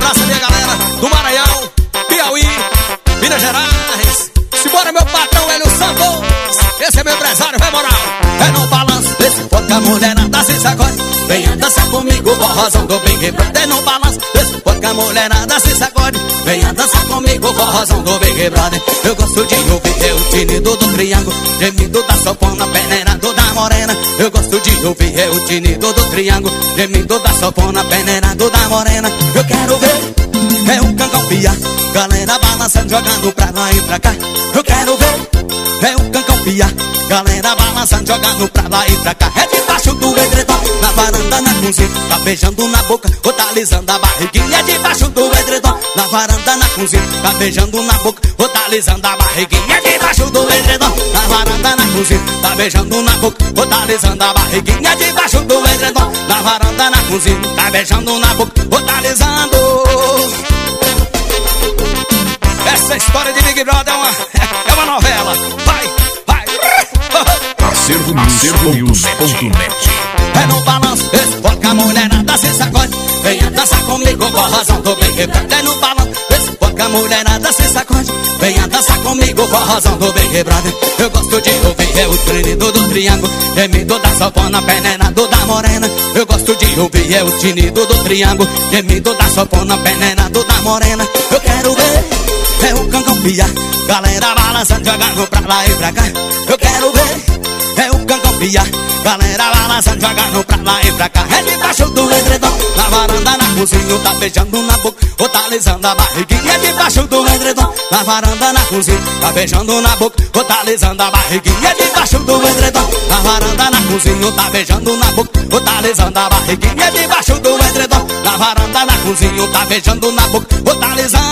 abraço a minha galera do Maranhão, Piauí, Minas Gerais. Simbora, meu patrão Hélio Santos. Esse é meu empresário, vai moral. É no balanço, esse for que a mulherada se sacode. Venha dançar comigo, forrozão do Big Brother. É no balanço, esse for que a mulherada se sacode. Venha dançar comigo, forrozão do Big Brother. Eu gosto de ouvir o tinido do triângulo, gemido da sanfona, peneirado da morena. Eu gosto de ouvir o tinido do triângulo, gemido da sanfona, peneirado da morena. Eu quero ver o cancão piar, galera balançando, jogando pra lá e pra cá. Eu quero ver o cancão piar, galera balançando, jogando pra lá e pra cá. É debaixo do edredom, na varanda, na cozinha, tá beijando na boca, ou tá alisando a barriguinha. É debaixo do edredom, na varanda, na cozinha, tá beijando na boca, ou tá alisando a barriguinha. É debaixo do edredom, na varanda, na cozinha, tá beijando na boca, ou tá alisando a barriguinha. É debaixo do edredom, na varanda, na cozinha, tá beijando na boca, ou tá alisando. Essa história de Big Brother é uma novela. Vai, vai. Acervonews.net. É no balanço, esse for que a mulherada se sacode. Venha dançar comigo, forrozão do Big Brother. É no balanço, esse for que a mulherada se sacode. Venha dançar comigo, forrozão do Big Brother. Eu gosto de ouvir o tinido do triângulo, gemido da sanfona, peneirado da morena. Eu gosto de ouvir o tinido do triângulo, gemido da sanfona, peneirado da morena. Eu quero ver o cancão piar, galera balançando, jogando pra lá e pra cá. Eu quero ver o cancão piar, galera balançando, jogando pra lá e pra cá. É debaixo do edredom, na varanda, na cozinha, tá beijando na boca, ou tá alisando a barriguinha. É debaixo do edredom, na varanda, na cozinha, tá beijando na boca, ou tá alisando a barriguinha. É debaixo do edredom, na varanda, na cozinha, tá beijando na boca, ou tá alisando a barriguinha. É debaixo do edredom, na varanda, na cozinha, tá beijando na boca, ou tá alisando.